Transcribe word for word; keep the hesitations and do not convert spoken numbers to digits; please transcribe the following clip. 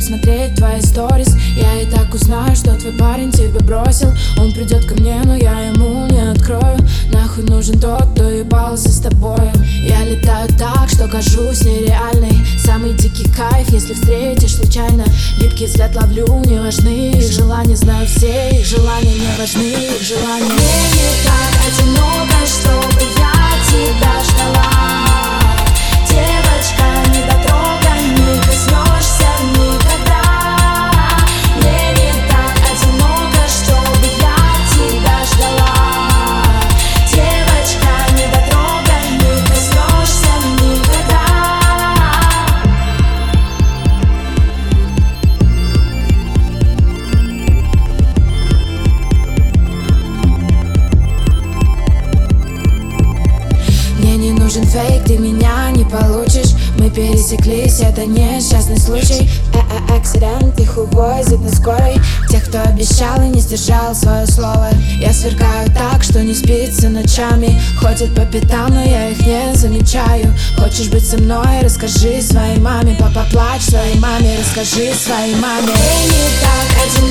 смотреть твои сторис. Я и так узнаю, что твой парень тебя бросил. Он придет ко мне, но я ему не открою. Нахуй нужен тот, кто ебался с тобой. Я летаю так, что кажусь нереальной. Самый дикий кайф, если встретишь случайно. Липкий взгляд ловлю, не важны их желания. Знаю все их желания, не важны их желания. Мне не так одиноко, чтобы я тебя ждала. Девочка, недотрога, не коснешься никогда. Мне не так одиноко, чтобы я тебя ждала. Девочка, недотрога, не коснешься никогда. Мне не нужен фейк, ты меня не получишь. Мы пересеклись, это несчастный случай. Э-э, акцидент, их увозят на скорой. Тех, кто обещал и не сдержал свое слово. Я сверкаю так, что не спится ночами. Ходят по пятам, но я их не замечаю. Хочешь быть со мной, расскажи своей маме. Папа, плачь своей маме, расскажи своей маме. Мне не так одиноко.